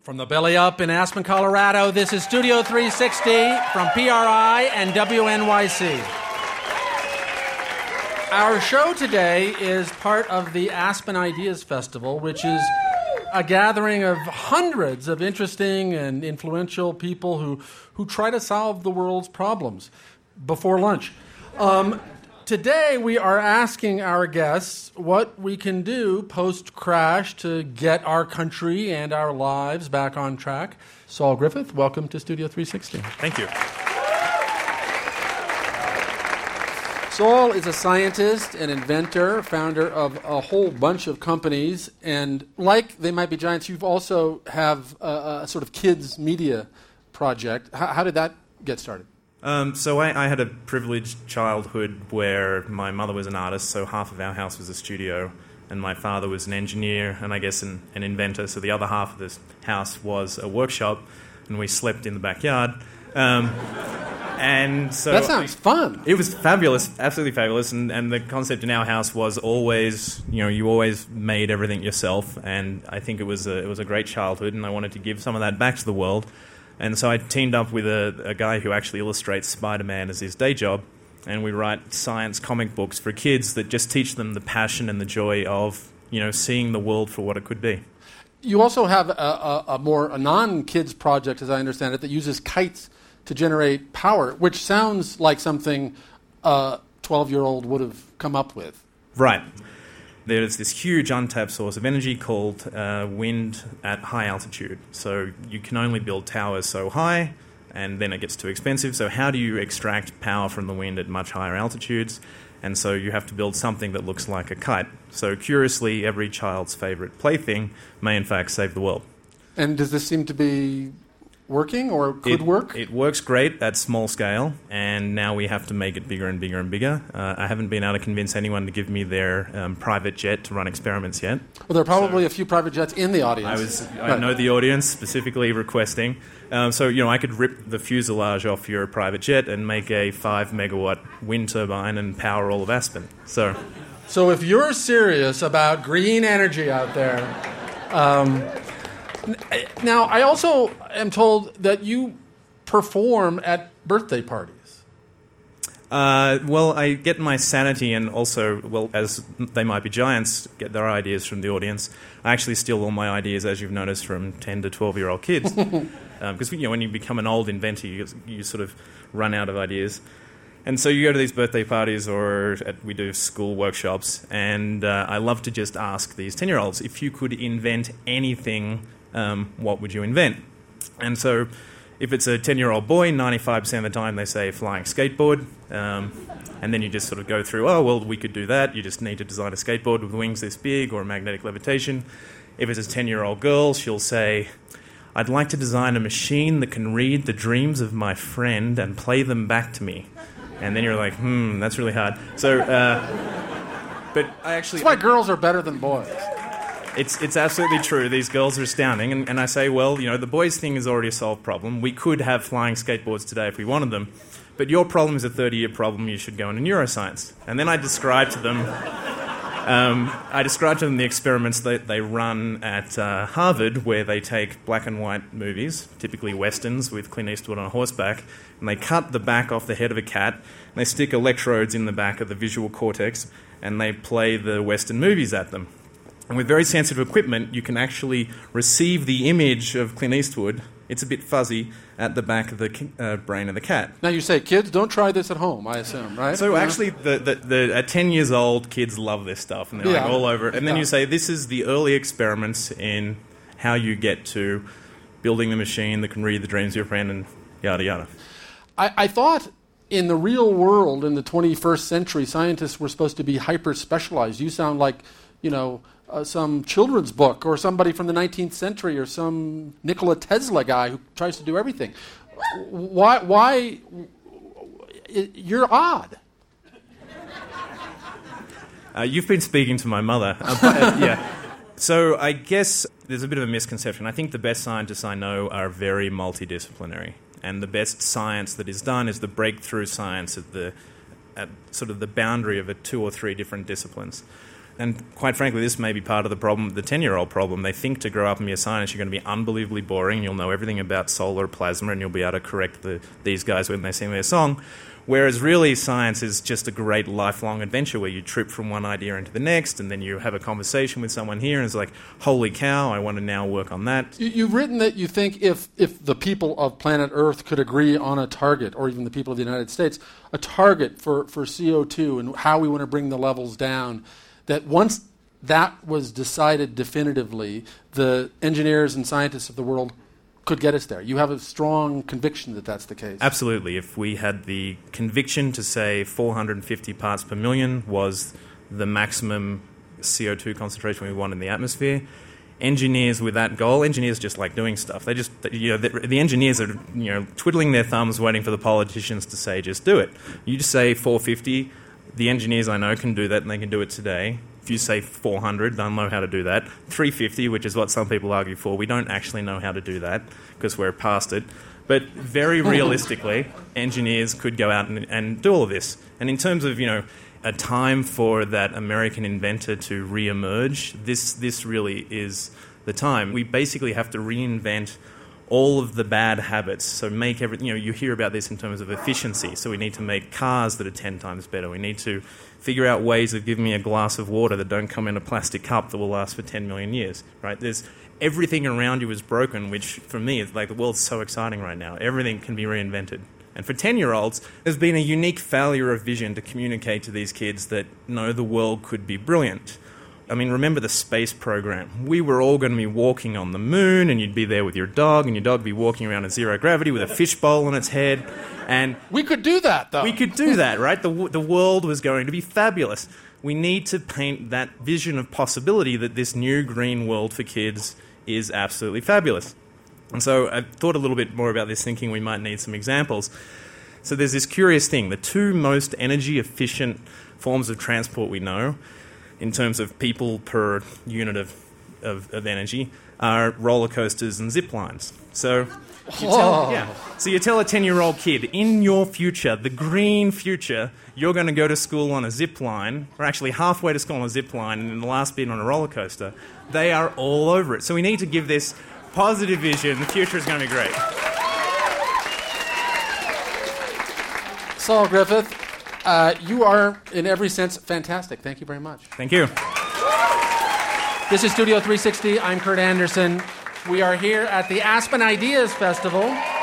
From the belly up in Aspen, Colorado, this is Studio 360 from PRI and WNYC. Our show today is part of the Aspen Ideas Festival, which is a gathering of hundreds of interesting and influential people who try to solve the world's problems before lunch. Today, we are asking our guests what we can do post-crash to get our country and our lives back on track. Saul Griffith, welcome to Studio 360. Thank you. Saul is a scientist, an inventor, founder of a whole bunch of companies, and like They Might Be Giants, you also have a sort of kids media project. How did that get started? So I had a privileged childhood where my mother was an artist, so half of our house was a studio, and my father was an engineer and I guess an inventor, so the other half of this house was a workshop, and we slept in the backyard. And so that sounds fun. It was fabulous, absolutely fabulous, and the concept in our house was always, you always made everything yourself, and I think it was a great childhood, and I wanted to give some of that back to the world. And so I teamed up with a guy who actually illustrates Spider-Man as his day job, and we write science comic books for kids that just teach them the passion and the joy of, seeing the world for what it cocould be. You also have a non-kids project, as I understand it, that uses kites to generate power, which sounds like something a 12-year-old would have come up with. Right. There's this huge untapped source of energy called wind at high altitude. So you can only build towers so high, and then it gets too expensive. So how do you extract power from the wind at much higher altitudes? And so you have to build something that looks like a kite. So curiously, every child's favorite plaything may in fact save the world. And does this seem to be working or could work? It works great at small scale, and now we have to make it bigger and bigger and bigger. I haven't been able to convince anyone to give me their private jet to run experiments yet. Well, there are probably a few private jets in the audience. I know the audience specifically requesting. So, I could rip the fuselage off your private jet and make a 5-megawatt wind turbine and power all of Aspen. So if you're serious about green energy out there... Now, I also am told that you perform at birthday parties. Well, I get my sanity and also, as They Might Be Giants, get their ideas from the audience. I actually steal all my ideas, as you've noticed, from 10 to 12-year-old kids. Because when you become an old inventor, you sort of run out of ideas. And so you go to these birthday parties or we do school workshops, and I love to just ask these 10-year-olds, if you could invent anything, what would you invent? And so if it's a 10-year-old boy, 95% of the time they say flying skateboard. And then you just sort of go through, we could do that. You just need to design a skateboard with wings this big or magnetic levitation. If it's a 10-year-old girl, she'll say, I'd like to design a machine that can read the dreams of my friend and play them back to me. And then you're like, that's really hard. So, but I actually... That's why girls are better than boys. It's absolutely true. These girls are astounding. And I say, the boys' thing is already a solved problem. We could have flying skateboards today if we wanted them. But your problem is a 30-year problem. You should go into neuroscience. And then I describe to them... the experiments that they run at Harvard, where they take black and white movies, typically westerns with Clint Eastwood on horseback, and they cut the back off the head of a cat, and they stick electrodes in the back of the visual cortex, and they play the western movies at them. And with very sensitive equipment, you can actually receive the image of Clint Eastwood. It's a bit fuzzy at the back of the brain of the cat. Now you say, kids, don't try this at home, I assume, right? So actually, at 10 years old, kids love this stuff, and they're like all over it. And then you say, this is the early experiments in how you get to building the machine that can read the dreams of your friend and yada, yada. I thought in the real world, in the 21st century, scientists were supposed to be hyper-specialized. You sound like, some children's book or somebody from the 19th century or some Nikola Tesla guy who tries to do everything. Why you're odd. You've been speaking to my mother. So I guess there's a bit of a misconception. I think the best scientists I know are very multidisciplinary. And the best science that is done is the breakthrough science at sort of the boundary of 2 or 3 different disciplines. And quite frankly, this may be part of the problem, the 10-year-old problem. They think to grow up and be a scientist, you're going to be unbelievably boring. You'll know everything about solar plasma, and you'll be able to correct these guys when they sing their song. Whereas really, science is just a great lifelong adventure where you trip from one idea into the next, and then you have a conversation with someone here, and it's like, holy cow, I want to now work on that. You've written that you think if the people of planet Earth could agree on a target, or even the people of the United States, a target for CO2 and how we want to bring the levels down, that once that was decided definitively, the engineers and scientists of the world could get us there. You have a strong conviction that that's the case. Absolutely. If we had the conviction to say 450 parts per million was the maximum CO2 concentration we want in the atmosphere, engineers with that goal, engineers just like doing stuff. They just, the engineers are, twiddling their thumbs waiting for the politicians to say, just do it. You just say 450, the engineers I know can do that, and they can do it today. If you say 400, they'll know how to do that. 350, which is what some people argue for, we don't actually know how to do that because we're past it. But very realistically, engineers could go out and do all of this. And in terms of, a time for that American inventor to re-emerge, this really is the time. We basically have to reinvent all of the bad habits. So make everything, you hear about this in terms of efficiency. So we need to make cars that are 10 times better. We need to figure out ways of giving me a glass of water that don't come in a plastic cup that will last for 10 million years, right? There's everything around you is broken, which for me is like the world's so exciting right now. Everything can be reinvented. And for 10-year-olds, there's been a unique failure of vision to communicate to these kids that, no, the world could be brilliant. I mean, remember the space program. We were all going to be walking on the moon, and you'd be there with your dog, and your dog would be walking around in zero gravity with a fishbowl on its head. And we could do that, though. We could do that, right? The world was going to be fabulous. We need to paint that vision of possibility that this new green world for kids is absolutely fabulous. And so I thought a little bit more about this, thinking we might need some examples. So there's this curious thing. The two most energy-efficient forms of transport we know, in terms of people per unit of energy, are roller coasters and zip lines. So you tell a 10-year-old kid, in your future, the green future, you're going to go to school on a zip line, or actually halfway to school on a zip line, and then the last bit on a roller coaster. They are all over it. So we need to give this positive vision. The future is going to be great. Saul Griffith, you are, in every sense, fantastic. Thank you very much. Thank you. This is Studio 360. I'm Kurt Anderson. We are here at the Aspen Ideas Festival.